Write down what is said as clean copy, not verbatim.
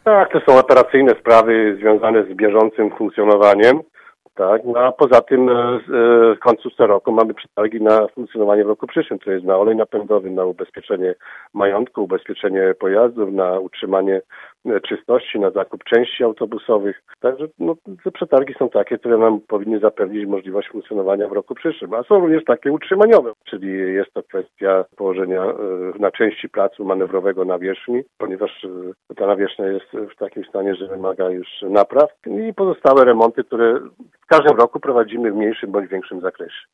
Tak, to są operacyjne sprawy związane z bieżącym funkcjonowaniem. Tak, no a poza tym w końcu co roku mamy przetargi na funkcjonowanie w roku przyszłym, to jest na olej napędowy, na ubezpieczenie majątku, ubezpieczenie pojazdów, na utrzymanie czystości, na zakup części autobusowych. Także te przetargi są takie, które nam powinny zapewnić możliwość funkcjonowania w roku przyszłym, a są również takie utrzymaniowe, czyli jest to kwestia położenia na części placu manewrowego nawierzchni, ponieważ ta nawierzchnia jest w takim stanie, że wymaga już napraw i pozostałe remonty, które w każdym roku prowadzimy w mniejszym bądź większym zakresie.